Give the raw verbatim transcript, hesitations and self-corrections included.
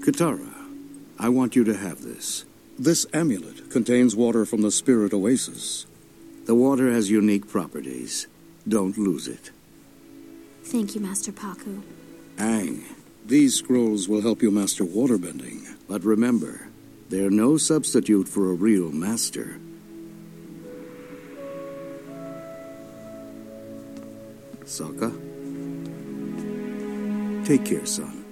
Katara, I want you to have this. This amulet contains water from the Spirit Oasis. The water has unique properties. Don't lose it. Thank you, Master Pakku. Aang, these scrolls will help you master waterbending. But remember, they're no substitute for a real master. Sokka? Take care, son.